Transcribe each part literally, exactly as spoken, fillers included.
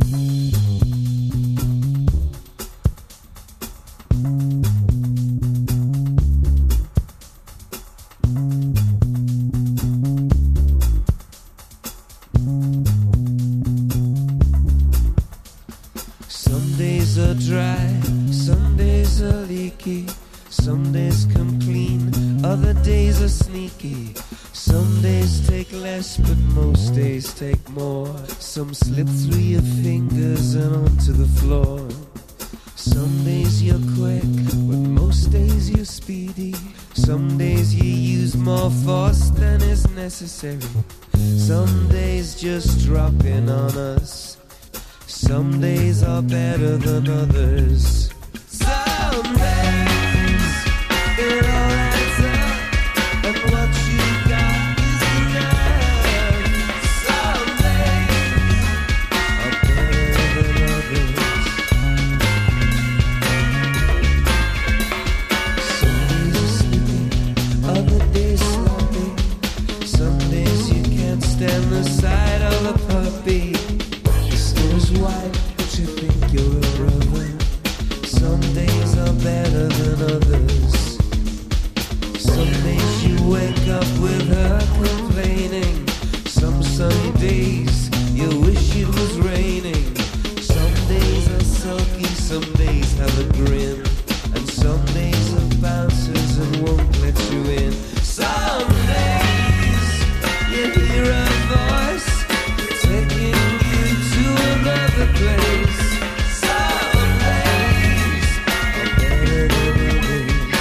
Some days are dry, some days are leaky, some days come clean, other days are sneaky. Some days take less, but most days take more. Some slip through your fingers and onto the floor. Some days you're quick, but most days you're speedy. Some days you use more force than is necessary. Some days just drop in on us. Some days are better than others. Some days it all adds up, and what you got is enough. Some days are better than others. Some days are sleepy, other days sloppy. Some days you can't stand the sight of a puppy. White, but you think you're a brother. Some days are better than others. Some days you wake up with her complaining. Some sunny days you wish it was raining. Some days are sulky, some days have a grin, and some days are bouncers and won't let you in. Some days you hear a voice taking another place. Some days are better than others.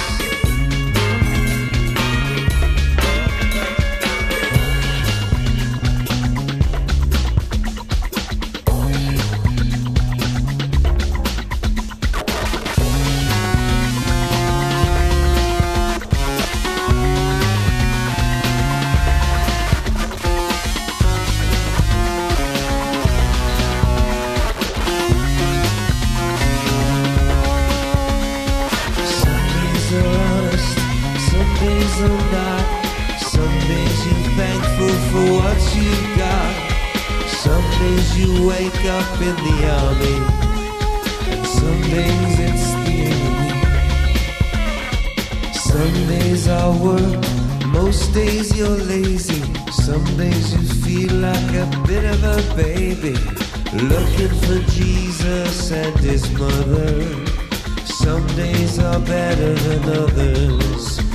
Some days you're thankful for what you got. Some days you wake up in the army, and some days it's the enemy. Some days are work, most days you're lazy. Some days you feel like a bit of a baby, looking for Jesus and his mother. Some days are better than others.